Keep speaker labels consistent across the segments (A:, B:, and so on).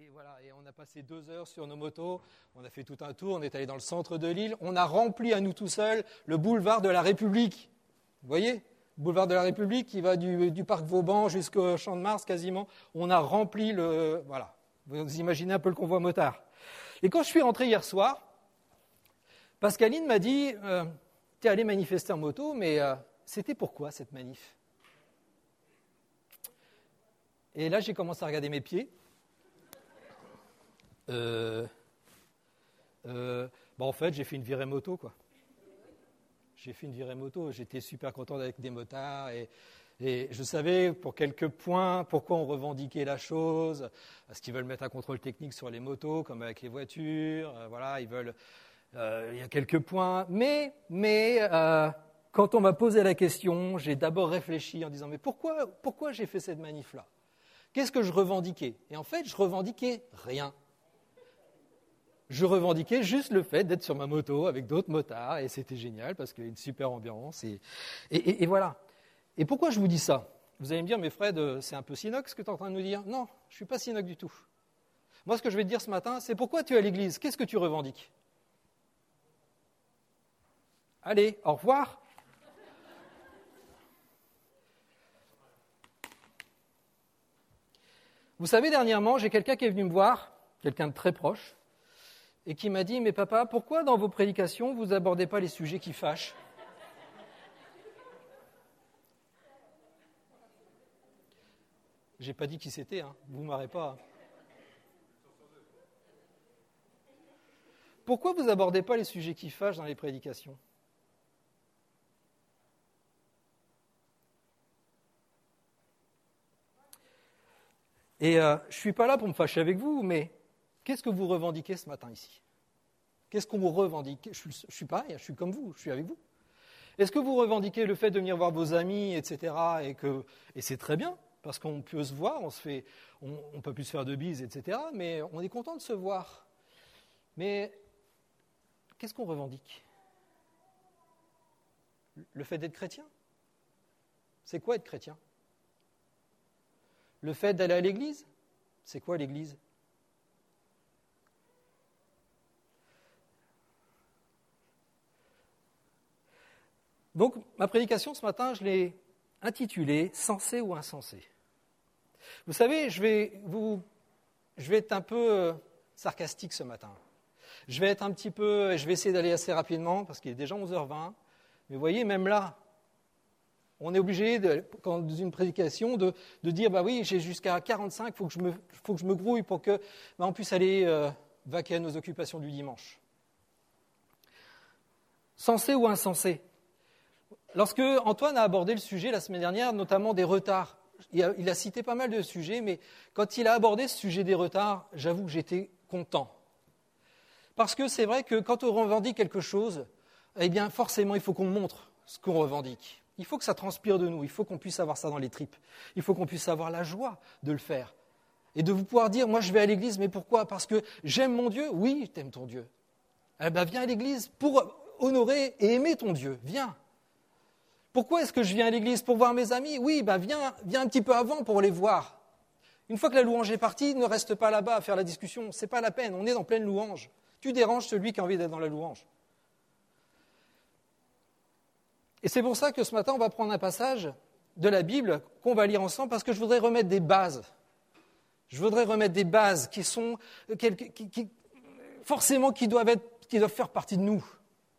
A: Et voilà, et on a passé 2 heures sur nos motos, on a fait tout un tour, on est allé dans le centre de l'île, on a rempli à nous tout seuls le boulevard de la République. Vous voyez ? Le boulevard de la République qui va du parc Vauban jusqu'au Champ de Mars quasiment. On a rempli le... Voilà, vous imaginez un peu le convoi motard. Et quand je suis rentré hier soir, Pascaline m'a dit t'es allé manifester en moto, mais c'était pourquoi cette manif ? Et là, j'ai commencé à regarder mes pieds. En fait, j'ai fait une virée moto, quoi. J'ai fait une virée moto. J'étais super content avec des motards et je savais pour quelques points pourquoi on revendiquait la chose. Parce qu'ils veulent mettre un contrôle technique sur les motos, comme avec les voitures. Voilà, ils veulent. Il y a quelques points. Mais quand on m'a posé la question, j'ai d'abord réfléchi en disant mais pourquoi j'ai fait cette manif-là ? Qu'est-ce que je revendiquais ? Et en fait, je revendiquais rien. Je revendiquais juste le fait d'être sur ma moto avec d'autres motards, et c'était génial parce qu'il y a une super ambiance. Et voilà. Et pourquoi je vous dis ça ? Vous allez me dire, mais Fred, c'est un peu cynique ce que tu es en train de nous dire. Non, je ne suis pas cynique du tout. Moi, ce que je vais te dire ce matin, c'est pourquoi tu es à l'église ? Qu'est-ce que tu revendiques ? Allez, au revoir. Vous savez, dernièrement, j'ai quelqu'un qui est venu me voir, quelqu'un de très proche, et qui m'a dit « Mais papa, pourquoi dans vos prédications, vous n'abordez pas les sujets qui fâchent ?» J'ai pas dit qui c'était, hein. Vous ne marrez pas. Pourquoi vous n'abordez pas les sujets qui fâchent dans les prédications ? Et je ne suis pas là pour me fâcher avec vous, mais qu'est-ce que vous revendiquez ce matin ici ? Qu'est-ce qu'on vous revendique ? Je suis pareil, je suis comme vous, je suis avec vous. Est-ce que vous revendiquez le fait de venir voir vos amis, etc. Et c'est très bien, parce qu'on peut se voir, on ne peut plus se faire de bises, etc. Mais on est content de se voir. Mais qu'est-ce qu'on revendique ? Le fait d'être chrétien ? C'est quoi être chrétien ? Le fait d'aller à l'église ? C'est quoi l'église ? Donc, ma prédication ce matin, je l'ai intitulée « Sensé ou insensé ». Vous savez, je vais être un peu sarcastique ce matin. Je vais essayer d'aller assez rapidement, parce qu'il est déjà 11h20. Mais vous voyez, même là, on est obligé, dans une prédication, de dire, bah oui, j'ai jusqu'à 45, il faut que je me grouille pour que on puisse aller vaquer à nos occupations du dimanche. Sensé ou insensé ? Lorsque Antoine a abordé le sujet la semaine dernière, notamment des retards, il a cité pas mal de sujets, mais quand il a abordé ce sujet des retards, j'avoue que j'étais content. Parce que c'est vrai que quand on revendique quelque chose, eh bien forcément il faut qu'on montre ce qu'on revendique. Il faut que ça transpire de nous, il faut qu'on puisse avoir ça dans les tripes. Il faut qu'on puisse avoir la joie de le faire. Et de vous pouvoir dire, moi je vais à l'église, mais pourquoi ? Parce que j'aime mon Dieu ? Oui, t'aimes ton Dieu. Eh bien viens à l'église pour honorer et aimer ton Dieu, viens. Pourquoi est-ce que je viens à l'église ? Pour voir mes amis ? Oui, viens un petit peu avant pour les voir. Une fois que la louange est partie, ne reste pas là-bas à faire la discussion. Ce n'est pas la peine, on est en pleine louange. Tu déranges celui qui a envie d'être dans la louange. Et c'est pour ça que ce matin, on va prendre un passage de la Bible qu'on va lire ensemble, parce que je voudrais remettre des bases. Je voudrais remettre des bases qui sont forcément qui doivent faire partie de nous.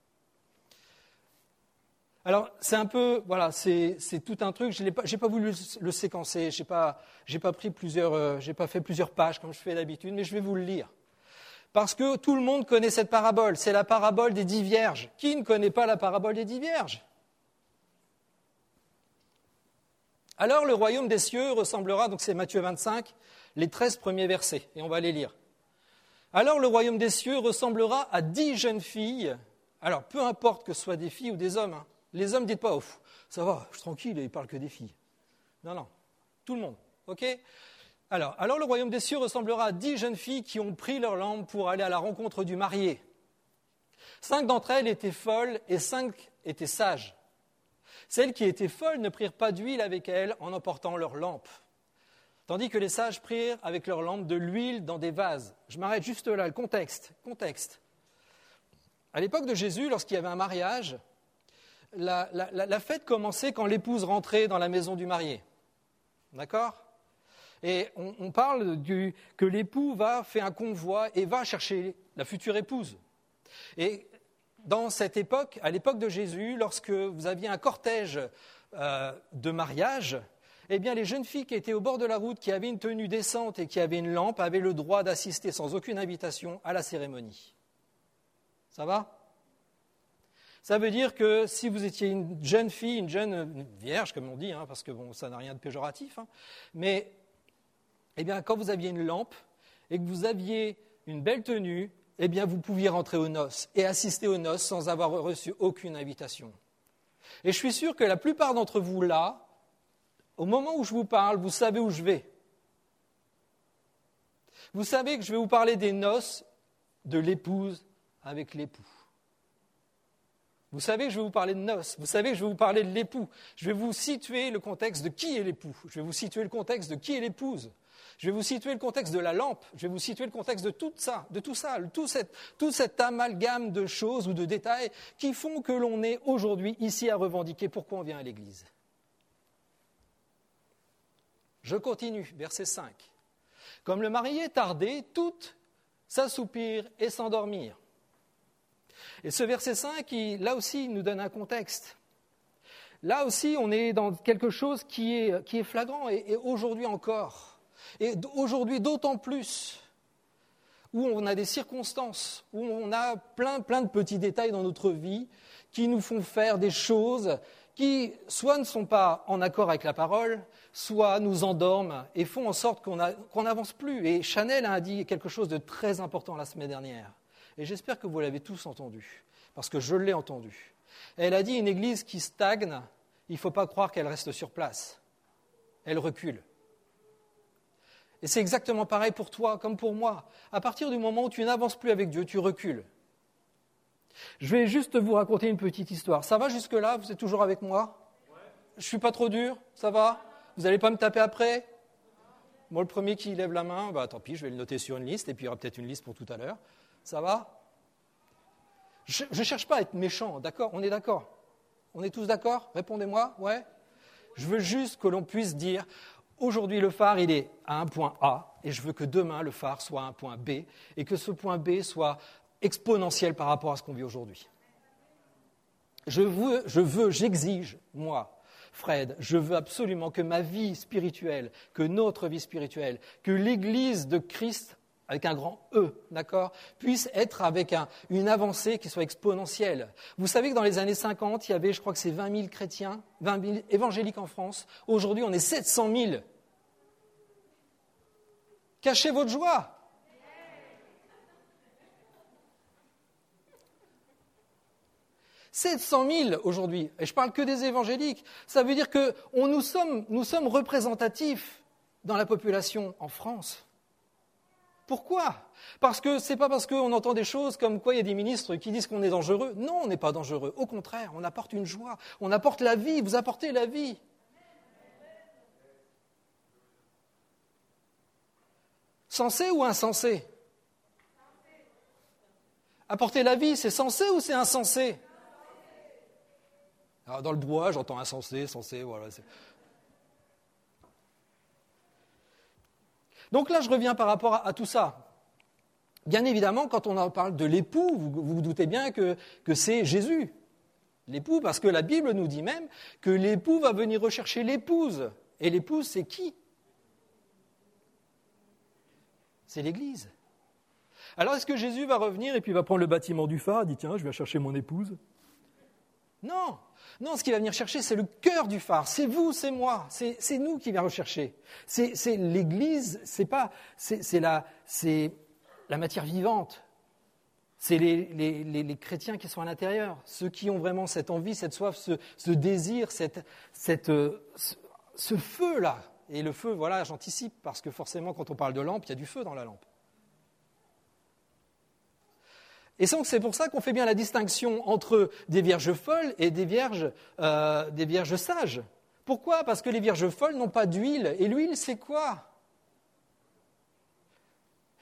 A: Alors, c'est un peu, voilà, c'est tout un truc. J'ai pas voulu le séquencer. J'ai pas fait plusieurs pages comme je fais d'habitude, mais je vais vous le lire. Parce que tout le monde connaît cette parabole. C'est la parabole des 10 vierges. Qui ne connaît pas la parabole des 10 vierges ? Alors, le royaume des cieux ressemblera, donc c'est Matthieu 25, les 13 premiers versets, et on va les lire. Alors, le royaume des cieux ressemblera à 10 jeunes filles. Alors, peu importe que ce soit des filles ou des hommes, hein. Les hommes, dites pas, oh, ça va, je suis tranquille, il ne parle que des filles. Non, tout le monde, ok ? Alors, le royaume des cieux ressemblera à 10 jeunes filles qui ont pris leur lampe pour aller à la rencontre du marié. 5 d'entre elles étaient folles et 5 étaient sages. Celles qui étaient folles ne prirent pas d'huile avec elles en emportant leur lampe. Tandis que les sages prirent avec leurs lampes de l'huile dans des vases. Je m'arrête juste là, le contexte. À l'époque de Jésus, lorsqu'il y avait un mariage, la fête commençait quand l'épouse rentrait dans la maison du marié. D'accord ? Et on parle que l'époux fait un convoi et va chercher la future épouse. Et dans cette époque, à l'époque de Jésus, lorsque vous aviez un cortège de mariage, eh bien les jeunes filles qui étaient au bord de la route, qui avaient une tenue décente et qui avaient une lampe, avaient le droit d'assister sans aucune invitation à la cérémonie. Ça va ? Ça veut dire que si vous étiez une jeune fille, une vierge, comme on dit, parce que bon, ça n'a rien de péjoratif, mais eh bien, quand vous aviez une lampe et que vous aviez une belle tenue, eh bien, vous pouviez rentrer aux noces et assister aux noces sans avoir reçu aucune invitation. Et je suis sûr que la plupart d'entre vous, là, au moment où je vous parle, vous savez où je vais. Vous savez que je vais vous parler des noces de l'épouse avec l'époux. Vous savez que je vais vous parler de noces. Vous savez que je vais vous parler de l'époux. Je vais vous situer le contexte de qui est l'époux. Je vais vous situer le contexte de qui est l'épouse. Je vais vous situer le contexte de la lampe. Je vais vous situer le contexte de tout cet amalgame de choses ou de détails qui font que l'on est aujourd'hui ici à revendiquer pourquoi on vient à l'Église. Je continue, verset 5. Comme le marié tardait, toutes s'assoupirent et s'endormirent. Et ce verset 5, là aussi, il nous donne un contexte. Là aussi, on est dans quelque chose qui est flagrant, et aujourd'hui encore. Et aujourd'hui, d'autant plus, où on a des circonstances, où on a plein de petits détails dans notre vie qui nous font faire des choses qui soit ne sont pas en accord avec la parole, soit nous endorment et font en sorte qu'on n'avance plus. Et Chanel a dit quelque chose de très important la semaine dernière. Et j'espère que vous l'avez tous entendu, parce que je l'ai entendu. Elle a dit, une église qui stagne, il ne faut pas croire qu'elle reste sur place. Elle recule. Et c'est exactement pareil pour toi comme pour moi. À partir du moment où tu n'avances plus avec Dieu, tu recules. Je vais juste vous raconter une petite histoire. Ça va jusque-là? Vous êtes toujours avec moi? Je ne suis pas trop dur? Ça va? Vous n'allez pas me taper après? Moi, le premier qui lève la main, tant pis, je vais le noter sur une liste, et puis il y aura peut-être une liste pour tout à l'heure. Ça va? Je ne cherche pas à être méchant, d'accord? On est d'accord? On est tous d'accord? Répondez-moi, ouais? Je veux juste que l'on puisse dire, aujourd'hui le phare, il est à un point A, et je veux que demain le phare soit à un point B, et que ce point B soit exponentiel par rapport à ce qu'on vit aujourd'hui. J'exige, moi, Fred, je veux absolument que ma vie spirituelle, que notre vie spirituelle, que l'Église de Christ, avec un grand E, d'accord, puisse être avec une avancée qui soit exponentielle. Vous savez que dans les années 50, il y avait, je crois que c'est 20 000 chrétiens, 20 000 évangéliques en France. Aujourd'hui, on est 700 000. Cachez votre joie. « 700 000 aujourd'hui, et je ne parle que des évangéliques, ça veut dire que nous sommes représentatifs dans la population en France. Pourquoi? Parce que ce n'est pas parce qu'on entend des choses comme quoi il y a des ministres qui disent qu'on est dangereux. Non, on n'est pas dangereux. Au contraire, on apporte une joie, on apporte la vie, vous apportez la vie. Sensé ou insensé? Apporter la vie, c'est sensé ou c'est insensé? Alors, dans le bois, j'entends insensé, sensé, voilà. Donc là, je reviens par rapport à tout ça. Bien évidemment, quand on en parle de l'époux, vous vous doutez bien que c'est Jésus. L'époux, parce que la Bible nous dit même que l'époux va venir rechercher l'épouse. Et l'épouse, c'est qui? C'est l'Église. Alors, est-ce que Jésus va revenir et puis va prendre le bâtiment du phare et dit, tiens, je vais chercher mon épouse? Non. Non, ce qu'il va venir chercher, c'est le cœur du phare. C'est vous, c'est moi. C'est nous qui va rechercher. C'est l'Église, c'est la matière vivante. C'est les chrétiens qui sont à l'intérieur, ceux qui ont vraiment cette envie, cette soif, ce désir, ce feu-là. Et le feu, voilà, j'anticipe, parce que forcément, quand on parle de lampe, il y a du feu dans la lampe. Et donc, c'est pour ça qu'on fait bien la distinction entre des vierges folles et des vierges sages. Pourquoi? Parce que les vierges folles n'ont pas d'huile. Et l'huile, c'est quoi?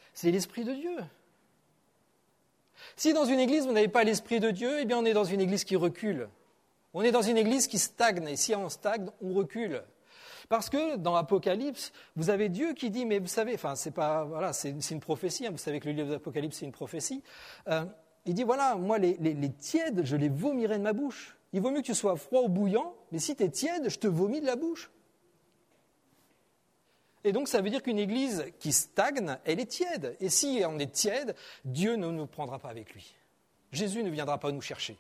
A: C'est l'Esprit de Dieu. Si dans une église, vous n'avez pas l'Esprit de Dieu, eh bien on est dans une église qui recule. On est dans une église qui stagne, et si on stagne, on recule. Parce que dans l'Apocalypse, vous avez Dieu qui dit, mais vous savez, enfin c'est pas, voilà, c'est une prophétie, hein, vous savez que le livre de l'Apocalypse c'est une prophétie. Il dit voilà, moi les tièdes, je les vomirai de ma bouche. Il vaut mieux que tu sois froid ou bouillant, mais si tu es tiède, je te vomis de la bouche. Et donc ça veut dire qu'une église qui stagne, elle est tiède. Et si on est tiède, Dieu ne nous prendra pas avec lui. Jésus ne viendra pas nous chercher.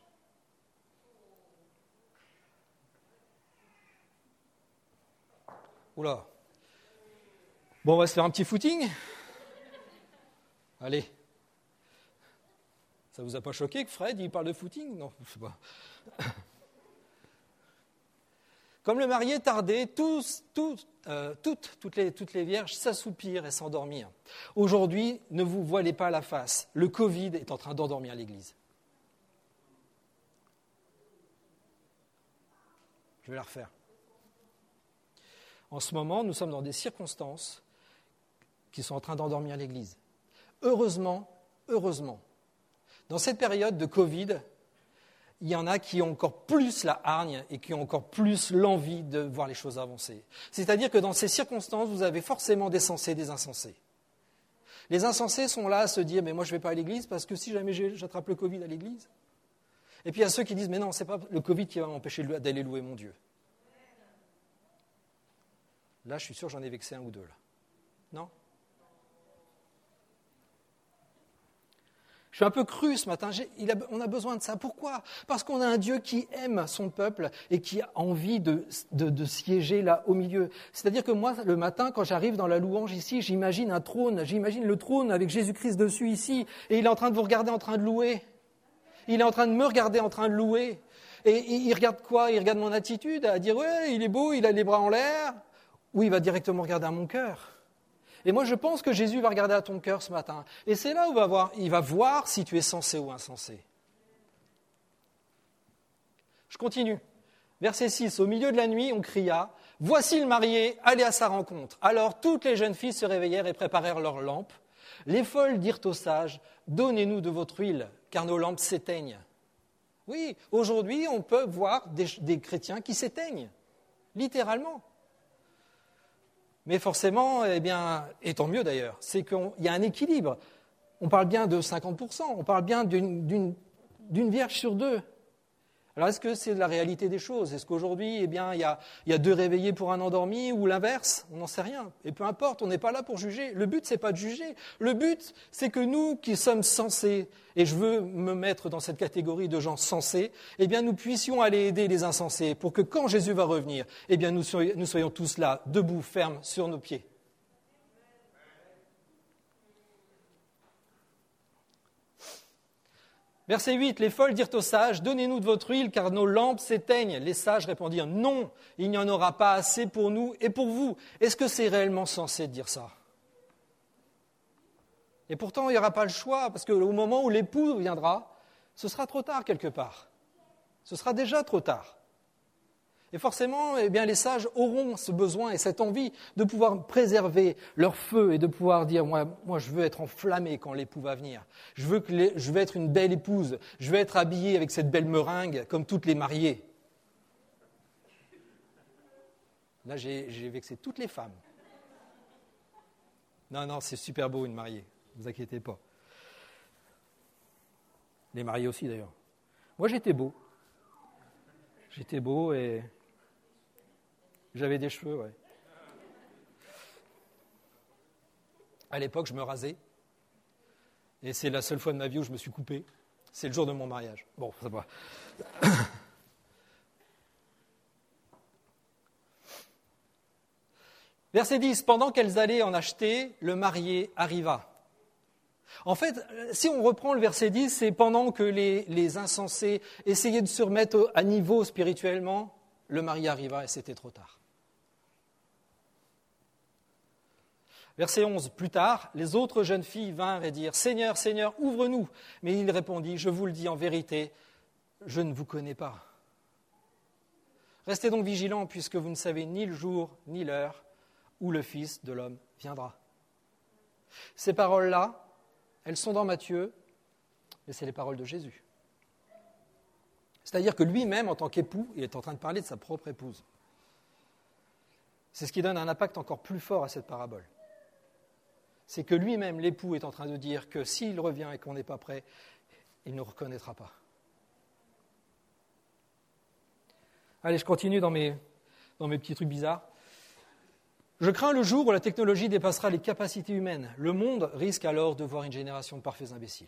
A: Oula. Bon, on va se faire un petit footing. Allez. Ça vous a pas choqué que Fred, il parle de footing? Non, je sais pas. Comme le marié tardait, toutes les vierges s'assoupirent et s'endormirent. Aujourd'hui, ne vous voilez pas la face. Le Covid est en train d'endormir l'Église. Je vais la refaire. En ce moment, nous sommes dans des circonstances qui sont en train d'endormir l'Église. Heureusement, dans cette période de Covid, il y en a qui ont encore plus la hargne et qui ont encore plus l'envie de voir les choses avancer. C'est-à-dire que dans ces circonstances, vous avez forcément des sensés et des insensés. Les insensés sont là à se dire « mais moi je ne vais pas à l'église parce que si jamais j'attrape le Covid à l'église ». Et puis il y a ceux qui disent « mais non, ce n'est pas le Covid qui va m'empêcher d'aller louer mon Dieu ». Là, je suis sûr j'en ai vexé un ou deux. Là. Non ? Je suis un peu cru ce matin, on a besoin de ça. Pourquoi ? Parce qu'on a un Dieu qui aime son peuple et qui a envie de siéger là au milieu. C'est-à-dire que moi, le matin, quand j'arrive dans la louange ici, j'imagine un trône, j'imagine le trône avec Jésus-Christ dessus ici, et il est en train de vous regarder en train de louer. Il est en train de me regarder en train de louer. Et il regarde quoi ? Il regarde mon attitude, à dire « ouais, il est beau, il a les bras en l'air », ou il va directement regarder à mon cœur. Et moi, je pense que Jésus va regarder à ton cœur ce matin. Et c'est là où il va voir si tu es sensé ou insensé. Je continue. Verset 6. Au milieu de la nuit, on cria « Voici le marié, allez à sa rencontre ». Alors toutes les jeunes filles se réveillèrent et préparèrent leurs lampes. Les folles dirent aux sages « Donnez-nous de votre huile, car nos lampes s'éteignent ». Oui, aujourd'hui, on peut voir des chrétiens qui s'éteignent, littéralement. Mais forcément, et tant mieux d'ailleurs, c'est qu'il y a un équilibre. On parle bien de 50%, on parle bien d'une vierge sur deux. Alors est-ce que c'est la réalité des choses ? Est-ce qu'aujourd'hui, il y a 2 réveillés pour un endormi ou l'inverse ? On n'en sait rien. Et peu importe, on n'est pas là pour juger. Le but, ce n'est pas de juger. Le but, c'est que nous qui sommes sensés, et je veux me mettre dans cette catégorie de gens sensés, nous puissions aller aider les insensés pour que quand Jésus va revenir, nous soyons tous là, debout, fermes, sur nos pieds. Verset 8, les folles dirent aux sages, « Donnez-nous de votre huile, car nos lampes s'éteignent. » Les sages répondirent, « Non, il n'y en aura pas assez pour nous et pour vous. » Est-ce que c'est réellement censé dire ça ? Et pourtant, il n'y aura pas le choix, parce qu'au moment où l'époux viendra, ce sera trop tard quelque part. Ce sera déjà trop tard. Et forcément, les sages auront ce besoin et cette envie de pouvoir préserver leur feu et de pouvoir dire, moi je veux être enflammé quand l'époux va venir. Je veux être une belle épouse. Je veux être habillé avec cette belle meringue comme toutes les mariées. Là, j'ai vexé toutes les femmes. Non, c'est super beau une mariée. Ne vous inquiétez pas. Les mariés aussi d'ailleurs. Moi, j'étais beau. J'étais beau et j'avais des cheveux, ouais. À l'époque, je me rasais. Et c'est la seule fois de ma vie où je me suis coupé. C'est le jour de mon mariage. Bon, ça va. Verset 10. Pendant qu'elles allaient en acheter, le marié arriva. En fait, si on reprend le verset 10, c'est pendant que les insensés essayaient de se remettre à niveau spirituellement, le marié arriva et c'était trop tard. Verset 11, plus tard, les autres jeunes filles vinrent et dirent « Seigneur, Seigneur, ouvre-nous » Mais il répondit « Je vous le dis en vérité, je ne vous connais pas. Restez donc vigilants puisque vous ne savez ni le jour ni l'heure où le Fils de l'homme viendra. » Ces paroles-là, elles sont dans Matthieu, mais c'est les paroles de Jésus. C'est-à-dire que lui-même, en tant qu'époux, il est en train de parler de sa propre épouse. C'est ce qui donne un impact encore plus fort à cette parabole. C'est que lui-même, l'époux, est en train de dire que s'il revient et qu'on n'est pas prêt, il ne nous reconnaîtra pas. Allez, je continue dans mes petits trucs bizarres. Je crains le jour où la technologie dépassera les capacités humaines. Le monde risque alors de voir une génération de parfaits imbéciles.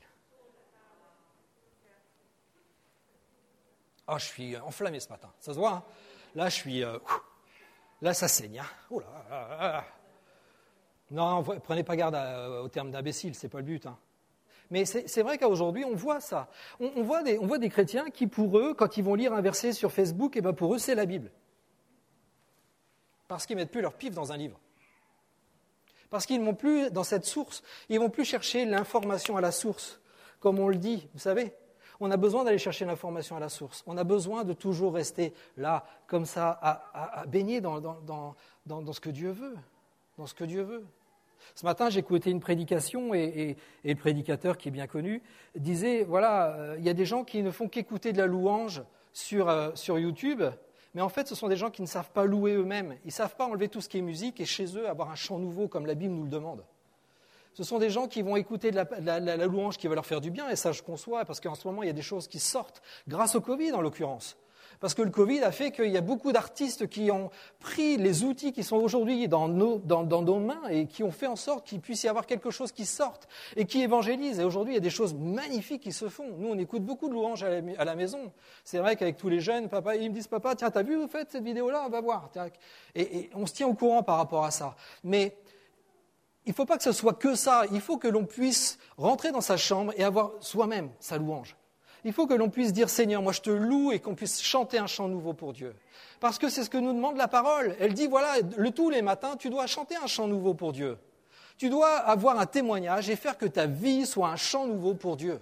A: Ah, je suis enflammé ce matin, ça se voit, hein. Là, je suis... là, ça saigne. Hein. Oh là. Non, prenez pas garde au terme d'imbécile, c'est pas le but. Hein. Mais c'est vrai qu'aujourd'hui, on voit ça. On voit des chrétiens qui, pour eux, quand ils vont lire un verset sur Facebook, eh ben pour eux, c'est la Bible. Parce qu'ils ne mettent plus leur pif dans un livre. Parce qu'ils ne vont plus dans cette source. Ils ne vont plus chercher l'information à la source, comme on le dit, vous savez. On a besoin d'aller chercher l'information à la source. On a besoin de toujours rester là, comme ça, à baigner dans ce que Dieu veut. Dans ce que Dieu veut. Ce matin, j'ai écouté une prédication et le prédicateur, qui est bien connu, disait, voilà, il y a des gens qui ne font qu'écouter de la louange sur YouTube, mais en fait, ce sont des gens qui ne savent pas louer eux-mêmes. Ils ne savent pas enlever tout ce qui est musique et chez eux avoir un chant nouveau comme la Bible nous le demande. Ce sont des gens qui vont écouter de la louange qui va leur faire du bien, et ça je conçois, parce qu'en ce moment, il y a des choses qui sortent, grâce au Covid en l'occurrence. Parce que le Covid a fait qu'il y a beaucoup d'artistes qui ont pris les outils qui sont aujourd'hui dans nos mains et qui ont fait en sorte qu'il puisse y avoir quelque chose qui sorte et qui évangélise. Et aujourd'hui, il y a des choses magnifiques qui se font. Nous, on écoute beaucoup de louanges à la maison. C'est vrai qu'avec tous les jeunes, papa, ils me disent, papa, tiens, t'as vu, vous faites cette vidéo-là, on va voir. Et on se tient au courant par rapport à ça. Mais il ne faut pas que ce soit que ça. Il faut que l'on puisse rentrer dans sa chambre et avoir soi-même sa louange. Il faut que l'on puisse dire « Seigneur, moi je te loue » et qu'on puisse chanter un chant nouveau pour Dieu. Parce que c'est ce que nous demande la parole. Elle dit, voilà, tous les matins, tu dois chanter un chant nouveau pour Dieu. Tu dois avoir un témoignage et faire que ta vie soit un chant nouveau pour Dieu.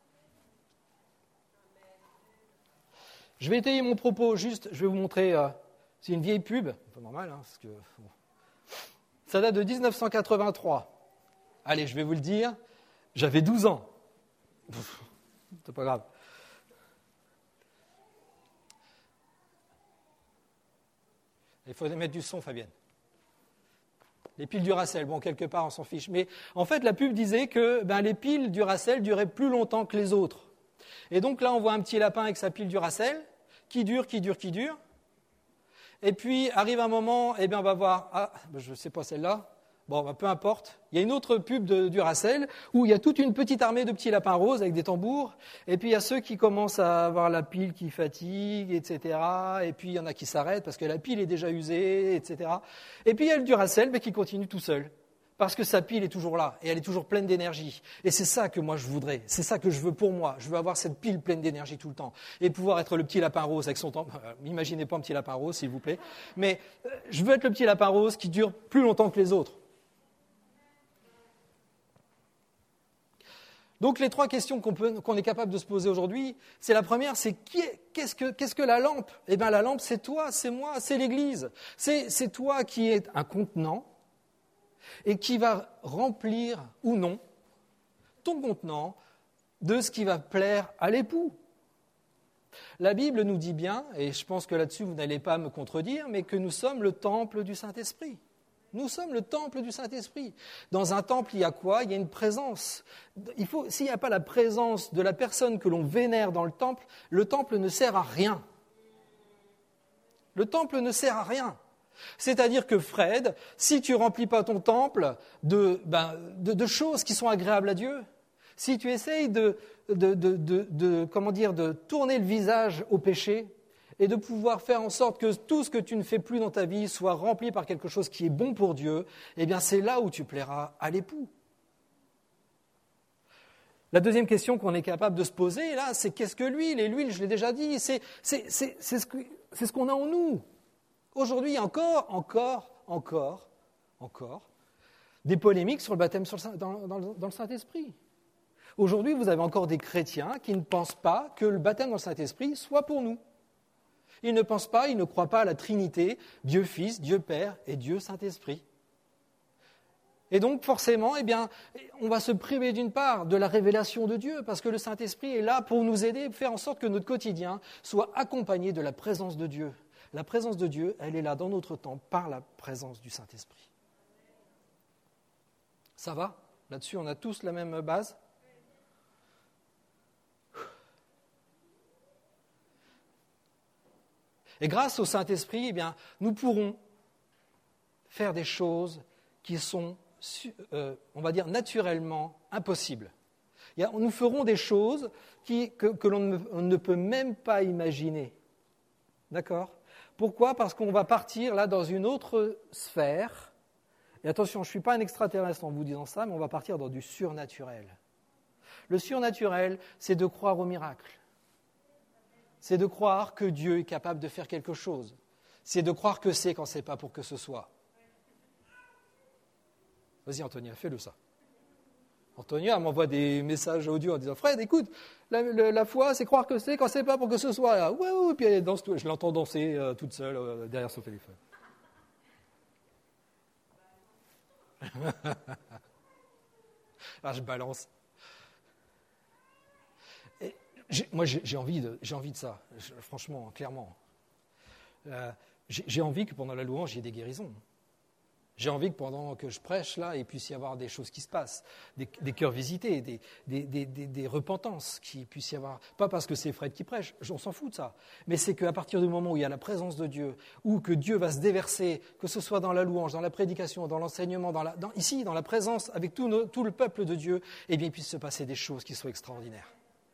A: Je vais étayer mon propos, juste, je vais vous montrer, c'est une vieille pub, un peu normal, hein, parce que bon. Ça date de 1983. Allez, je vais vous le dire, j'avais 12 ans. C'est pas grave. Il faut mettre du son, Fabienne. Les piles Duracell, bon, quelque part, on s'en fiche. Mais en fait, la pub disait que les piles Duracell duraient plus longtemps que les autres. Et donc là, on voit un petit lapin avec sa pile Duracell, qui dure. Et puis, arrive un moment, on va voir, je ne sais pas celle-là. Bon, peu importe. Il y a une autre pub de Duracell où il y a toute une petite armée de petits lapins roses avec des tambours. Et puis, il y a ceux qui commencent à avoir la pile qui fatigue, etc. Et puis, il y en a qui s'arrêtent parce que la pile est déjà usée, etc. Et puis, il y a le Duracell qui continue tout seul. Parce que sa pile est toujours là et elle est toujours pleine d'énergie. Et c'est ça que moi je voudrais, c'est ça que je veux pour moi. Je veux avoir cette pile pleine d'énergie tout le temps et pouvoir être le petit lapin rose avec son temps. Imaginez pas un petit lapin rose, s'il vous plaît. Mais je veux être le petit lapin rose qui dure plus longtemps que les autres. Donc les trois questions qu'on est capable de se poser aujourd'hui, c'est la première, c'est qu'est-ce que la lampe ? Eh bien la lampe, c'est toi, c'est moi, c'est l'Église. C'est toi qui es un contenant et qui va remplir ou non ton contenant de ce qui va plaire à l'époux. La Bible nous dit bien, et je pense que là-dessus vous n'allez pas me contredire, mais que nous sommes le temple du Saint-Esprit. Nous sommes le temple du Saint-Esprit. Dans un temple, il y a quoi ? Il y a une présence. S'il n'y a pas la présence de la personne que l'on vénère dans le temple ne sert à rien. Le temple ne sert à rien. C'est-à-dire que Fred, si tu ne remplis pas ton temple de choses qui sont agréables à Dieu, si tu essayes de tourner le visage au péché et de pouvoir faire en sorte que tout ce que tu ne fais plus dans ta vie soit rempli par quelque chose qui est bon pour Dieu, eh bien c'est là où tu plairas à l'époux. La deuxième question qu'on est capable de se poser, là, c'est qu'est-ce que l'huile ? Et l'huile, je l'ai déjà dit, c'est ce qu'on a en nous. Aujourd'hui, il y a encore des polémiques sur le baptême dans le Saint-Esprit. Aujourd'hui, vous avez encore des chrétiens qui ne pensent pas que le baptême dans le Saint-Esprit soit pour nous. Ils ne croient pas à la Trinité, Dieu Fils, Dieu Père et Dieu Saint-Esprit. Et donc, forcément, on va se priver d'une part de la révélation de Dieu, parce que le Saint-Esprit est là pour nous aider, faire en sorte que notre quotidien soit accompagné de la présence de Dieu. La présence de Dieu, elle est là dans notre temps par la présence du Saint-Esprit. Ça va ? Là-dessus, on a tous la même base ? Et grâce au Saint-Esprit, nous pourrons faire des choses qui sont, on va dire, naturellement impossibles. Nous ferons des choses que l'on ne peut même pas imaginer. D'accord ? Pourquoi ? Parce qu'on va partir là dans une autre sphère. Et attention, je ne suis pas un extraterrestre en vous disant ça, mais on va partir dans du surnaturel. Le surnaturel, c'est de croire au miracle. C'est de croire que Dieu est capable de faire quelque chose. C'est de croire que c'est quand ce n'est pas pour que ce soit. Vas-y Antonia, fais-le ça. Antonia m'envoie des messages audio en disant « Fred, écoute, la foi, c'est croire que c'est quand c'est pas pour que ce soit. » Ouais, puis elle danse, je l'entends danser toute seule derrière son téléphone. Ah, je balance. Moi, j'ai envie de ça, franchement, clairement. J'ai envie que pendant la louange, il y ait des guérisons. J'ai envie que pendant que je prêche, là, il puisse y avoir des choses qui se passent, des cœurs visités, des repentances qui puissent y avoir. Pas parce que c'est Fred qui prêche, on s'en fout de ça. Mais c'est qu'à partir du moment où il y a la présence de Dieu, où que Dieu va se déverser, que ce soit dans la louange, dans la prédication, dans l'enseignement, ici, dans la présence, avec tout le peuple de Dieu, il puisse se passer des choses qui soient extraordinaires.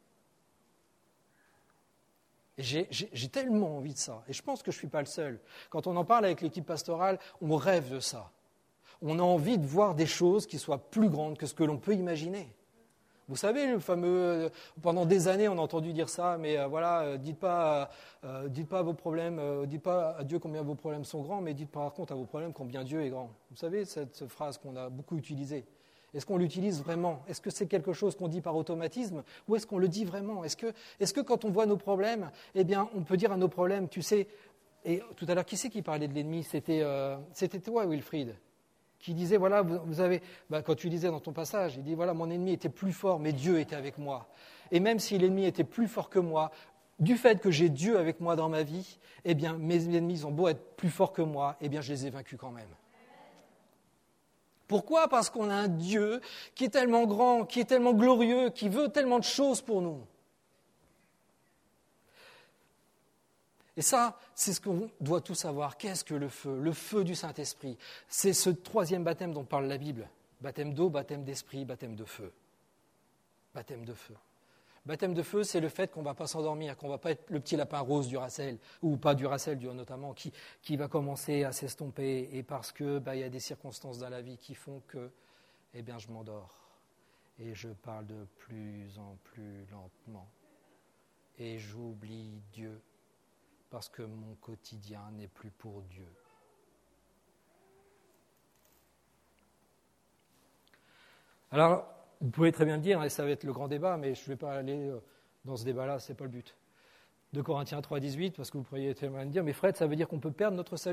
A: Et j'ai tellement envie de ça, et je pense que je ne suis pas le seul. Quand on en parle avec l'équipe pastorale, on rêve de ça. On a envie de voir des choses qui soient plus grandes que ce que l'on peut imaginer. Vous savez, le fameux, pendant des années, on a entendu dire ça, mais dites pas vos problèmes, dites pas à Dieu combien vos problèmes sont grands, mais dites par contre à vos problèmes combien Dieu est grand. Vous savez, cette phrase qu'on a beaucoup utilisée. Est-ce qu'on l'utilise vraiment ? Est-ce que c'est quelque chose qu'on dit par automatisme ou est-ce qu'on le dit vraiment ? Est-ce que quand on voit nos problèmes, on peut dire à nos problèmes, tu sais, et tout à l'heure, qui c'est qui parlait de l'ennemi ? C'était toi, Wilfried, qui disait, voilà, vous avez, quand tu lisais dans ton passage, il dit, voilà, mon ennemi était plus fort, mais Dieu était avec moi. Et même si l'ennemi était plus fort que moi, du fait que j'ai Dieu avec moi dans ma vie, mes ennemis ont beau être plus forts que moi, je les ai vaincus quand même. Pourquoi ? Parce qu'on a un Dieu qui est tellement grand, qui est tellement glorieux, qui veut tellement de choses pour nous. Et ça, c'est ce qu'on doit tous savoir. Qu'est-ce que le feu ? Le feu du Saint-Esprit. C'est ce troisième baptême dont parle la Bible. Baptême d'eau, baptême d'esprit, baptême de feu. Baptême de feu. Baptême de feu, c'est le fait qu'on ne va pas s'endormir, qu'on ne va pas être le petit lapin rose du Racel, ou pas du Racel notamment, qui va commencer à s'estomper, et parce qu'il y a des circonstances dans la vie qui font que je m'endors, et je parle de plus en plus lentement, et j'oublie Dieu, parce que mon quotidien n'est plus pour Dieu. Alors, vous pouvez très bien me dire, et ça va être le grand débat, mais je ne vais pas aller dans ce débat-là, ce n'est pas le but. 2 Corinthiens 3, 18, parce que vous pourriez très bien me dire, mais Fred, ça veut dire qu'on peut perdre notre salut ?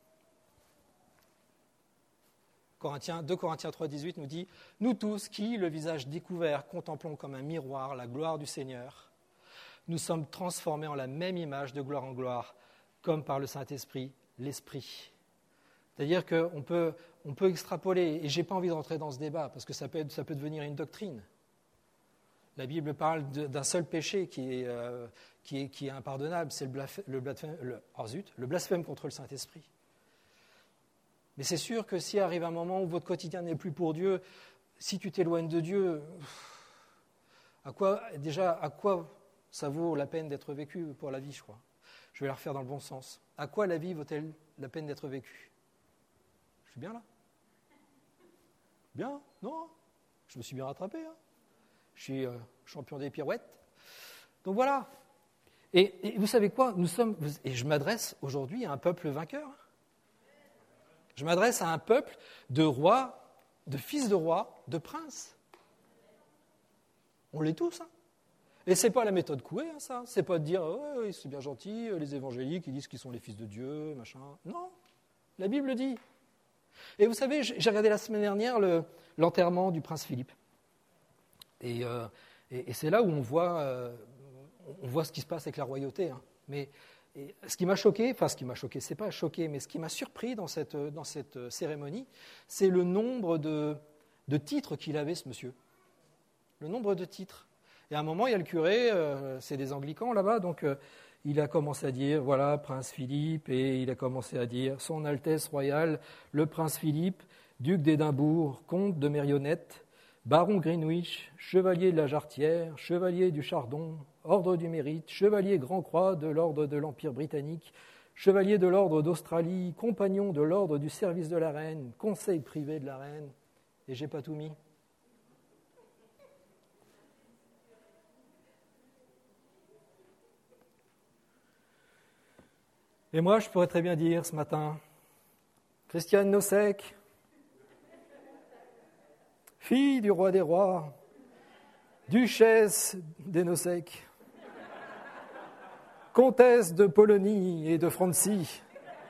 A: 2 Corinthiens 3, 18 nous dit, « Nous tous qui, le visage découvert, contemplons comme un miroir la gloire du Seigneur, nous sommes transformés en la même image de gloire en gloire, comme par le Saint-Esprit, l'Esprit. » C'est-à-dire qu'on peut extrapoler, et je n'ai pas envie de rentrer dans ce débat, parce que ça peut devenir une doctrine. La Bible parle d'un seul péché qui est impardonnable, c'est le blasphème contre le Saint-Esprit. Mais c'est sûr que s'il arrive un moment où votre quotidien n'est plus pour Dieu, si tu t'éloignes de Dieu, à quoi ça vaut la peine d'être vécu pour la vie, je crois. Je vais la refaire dans le bon sens. À quoi la vie vaut-elle la peine d'être vécue ? Je suis bien là ? Bien ? Non ? Je me suis bien rattrapé. Je suis champion des pirouettes. Donc voilà. Et vous savez quoi ? Et je m'adresse aujourd'hui à un peuple vainqueur. Je m'adresse à un peuple de rois, de fils de rois, de princes. On l'est tous. Et ce n'est pas la méthode Coué, ça. Ce n'est pas de dire ouais, c'est bien gentil, les évangéliques, ils disent qu'ils sont les fils de Dieu, machin. Non, la Bible dit. Et vous savez, j'ai regardé la semaine dernière l'enterrement du prince Philippe. Et c'est là où on voit ce qui se passe avec la royauté. Hein. Mais ce qui m'a choqué, c'est pas choqué, mais ce qui m'a surpris dans cette cérémonie, c'est le nombre de titres qu'il avait, ce monsieur. Le nombre de titres. Et à un moment, il y a le curé, c'est des anglicans là-bas, donc il a commencé à dire, voilà, prince Philippe, et il a commencé à dire, son Altesse royale, le prince Philippe, duc d'Édimbourg, comte de Merioneth, baron Greenwich, chevalier de la Jarretière, chevalier du Chardon, ordre du Mérite, chevalier Grand-Croix de l'ordre de l'Empire britannique, chevalier de l'ordre d'Australie, compagnon de l'ordre du service de la reine, conseil privé de la reine, et j'ai pas tout mis. Et moi, je pourrais très bien dire ce matin, Christiane Nosek, fille du roi des rois, duchesse des Nosek, comtesse de Polonie et de Francie,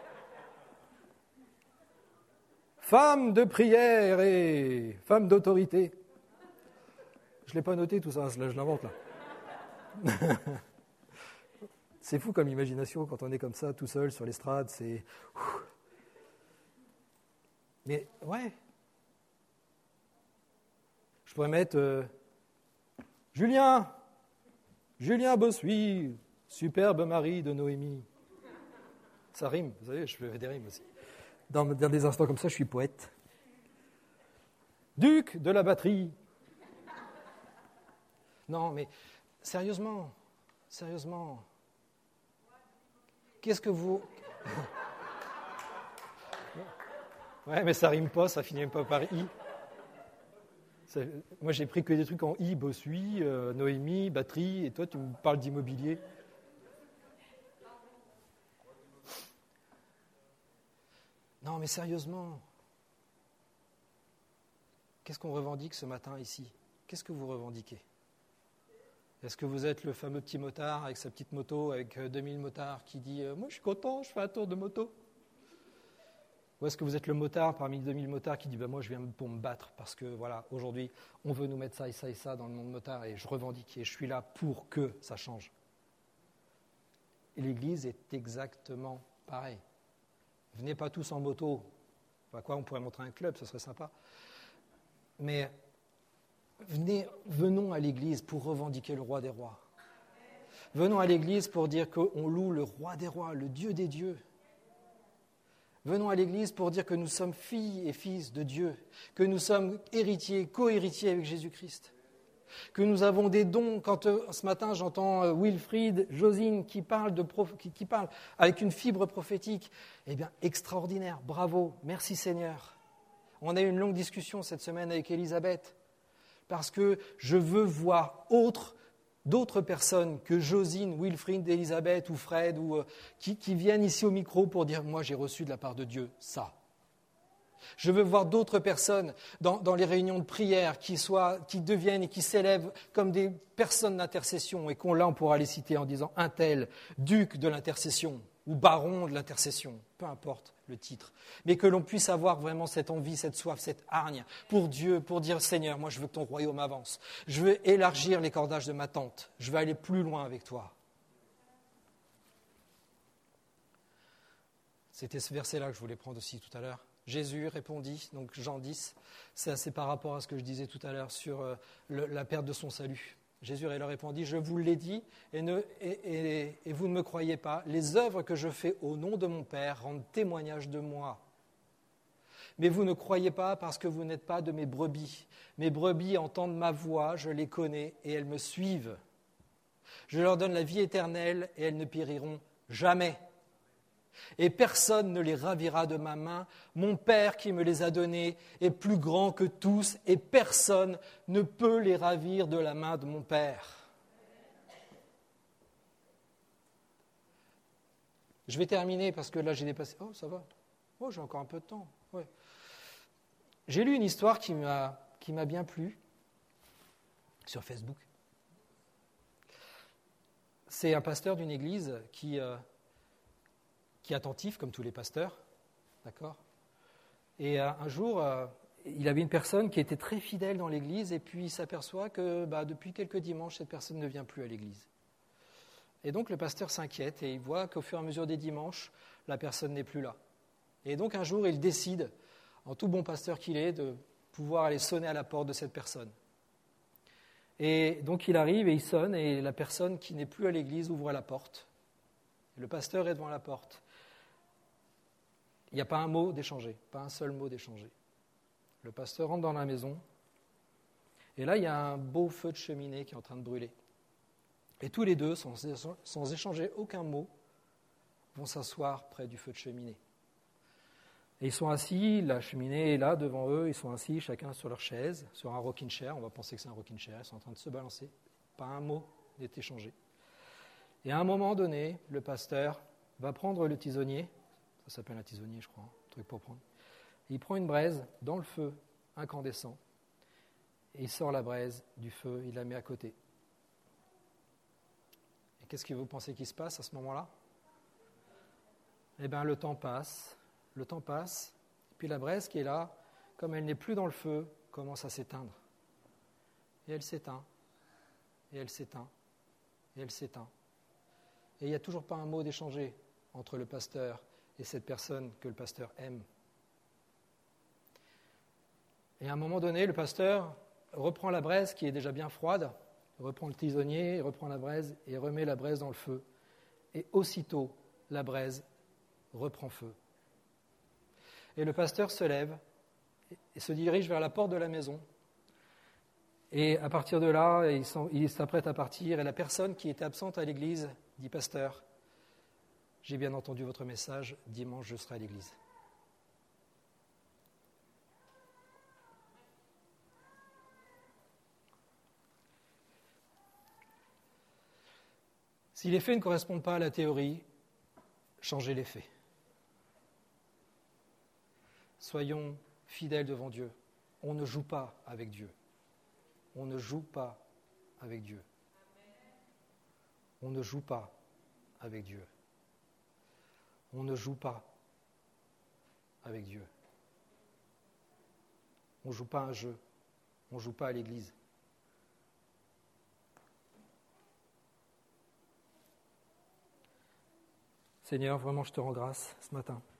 A: femme de prière et femme d'autorité. Je ne l'ai pas noté tout ça, je l'invente là. C'est fou comme imagination quand on est comme ça, tout seul sur l'estrade, c'est... Mais ouais. Je pourrais mettre Julien Bossuit, superbe mari de Noémie. Ça rime, vous savez, je fais des rimes aussi. Dans des instants comme ça, je suis poète. Duc de la batterie. Non, mais sérieusement. Qu'est-ce que vous... Ouais, mais ça rime pas, ça finit même pas par I. Moi, j'ai pris que des trucs en I, Bossuit, Noémie, batterie, et toi, tu me parles d'immobilier. Non, mais sérieusement, qu'est-ce qu'on revendique ce matin ici ? Qu'est-ce que vous revendiquez ? Est-ce que vous êtes le fameux petit motard avec sa petite moto, avec 2000 motards, qui dit « Moi, je suis content, je fais un tour de moto ». Ou est-ce que vous êtes le motard parmi 2000 motards qui dit « Moi, je viens pour me battre parce que, voilà, aujourd'hui, on veut nous mettre ça et ça et ça dans le monde motard et je revendique et je suis là pour que ça change ». Et l'Église est exactement pareil. Venez pas tous en moto. On pourrait montrer un club, ce serait sympa. Mais... venons à l'Église pour revendiquer le roi des rois. Venons à l'Église pour dire qu'on loue le roi des rois, le Dieu des dieux. Venons à l'Église pour dire que nous sommes filles et fils de Dieu, que nous sommes héritiers, co-héritiers avec Jésus-Christ, que nous avons des dons. Quand ce matin j'entends Wilfried, Josine qui parle avec une fibre prophétique, eh bien extraordinaire, bravo, merci Seigneur. On a eu une longue discussion cette semaine avec Elisabeth. Parce que je veux voir d'autres personnes que Josine, Wilfried, Elisabeth ou Fred, qui viennent ici au micro pour dire « Moi, j'ai reçu de la part de Dieu ça ». Je veux voir d'autres personnes dans les réunions de prière qui deviennent et qui s'élèvent comme des personnes d'intercession et on pourra les citer en disant « Un tel, duc de l'intercession » ou baron de l'intercession, peu importe le titre, mais que l'on puisse avoir vraiment cette envie, cette soif, cette hargne pour Dieu, pour dire Seigneur, moi je veux que ton royaume avance, je veux élargir les cordages de ma tente, je veux aller plus loin avec toi. C'était ce verset-là que je voulais prendre aussi tout à l'heure. Jésus répondit, donc Jean 10, c'est par rapport à ce que je disais tout à l'heure sur la perte de son salut. Jésus leur répondit, je vous l'ai dit et vous ne me croyez pas. Les œuvres que je fais au nom de mon Père rendent témoignage de moi. Mais vous ne croyez pas parce que vous n'êtes pas de mes brebis. Mes brebis entendent ma voix, je les connais et elles me suivent. Je leur donne la vie éternelle et elles ne périront jamais. Et personne ne les ravira de ma main. Mon Père qui me les a donnés est plus grand que tous et personne ne peut les ravir de la main de mon Père. Je vais terminer parce que là j'ai dépassé. Oh, ça va. Oh, j'ai encore un peu de temps. Ouais. J'ai lu une histoire qui m'a bien plu sur Facebook. C'est un pasteur d'une église qui est attentif, comme tous les pasteurs, d'accord ? Et un jour, il avait une personne qui était très fidèle dans l'église, et puis il s'aperçoit que depuis quelques dimanches, cette personne ne vient plus à l'église. Et donc le pasteur s'inquiète, et il voit qu'au fur et à mesure des dimanches, la personne n'est plus là. Et donc un jour, il décide, en tout bon pasteur qu'il est, de pouvoir aller sonner à la porte de cette personne. Et donc il arrive et il sonne, et la personne qui n'est plus à l'église ouvre la porte. Et le pasteur est devant la porte. Il n'y a pas un mot d'échangé, pas un seul mot d'échangé. Le pasteur rentre dans la maison, et là il y a un beau feu de cheminée qui est en train de brûler. Et tous les deux, sans échanger aucun mot, vont s'asseoir près du feu de cheminée. Et ils sont assis, la cheminée est là devant eux, ils sont assis chacun sur leur chaise, sur un rocking chair, on va penser que c'est un rocking chair, ils sont en train de se balancer, pas un mot n'est échangé. Et à un moment donné, le pasteur va prendre le tisonnier, ça s'appelle un tisonnier je crois, un truc pour prendre, il prend une braise dans le feu incandescent, et il sort la braise du feu, il la met à côté. Et qu'est-ce que vous pensez qui se passe à ce moment-là ? Eh bien le temps passe, puis la braise qui est là, comme elle n'est plus dans le feu, commence à s'éteindre. Et elle s'éteint, et elle s'éteint, et elle s'éteint. Et il n'y a toujours pas un mot d'échangé entre le pasteur et cette personne que le pasteur aime. Et à un moment donné, le pasteur reprend la braise qui est déjà bien froide, reprend le tisonnier, reprend la braise et remet la braise dans le feu. Et aussitôt, la braise reprend feu. Et le pasteur se lève et se dirige vers la porte de la maison. Et à partir de là, il s'apprête à partir. Et la personne qui était absente à l'église dit « Pasteur, j'ai bien entendu votre message, dimanche je serai à l'église. » Si les faits ne correspondent pas à la théorie, changez les faits. Soyons fidèles devant Dieu. On ne joue pas avec Dieu. On ne joue pas avec Dieu. On ne joue pas avec Dieu. On ne joue pas avec Dieu. On ne joue pas un jeu. On ne joue pas à l'église. Seigneur, vraiment, je te rends grâce ce matin.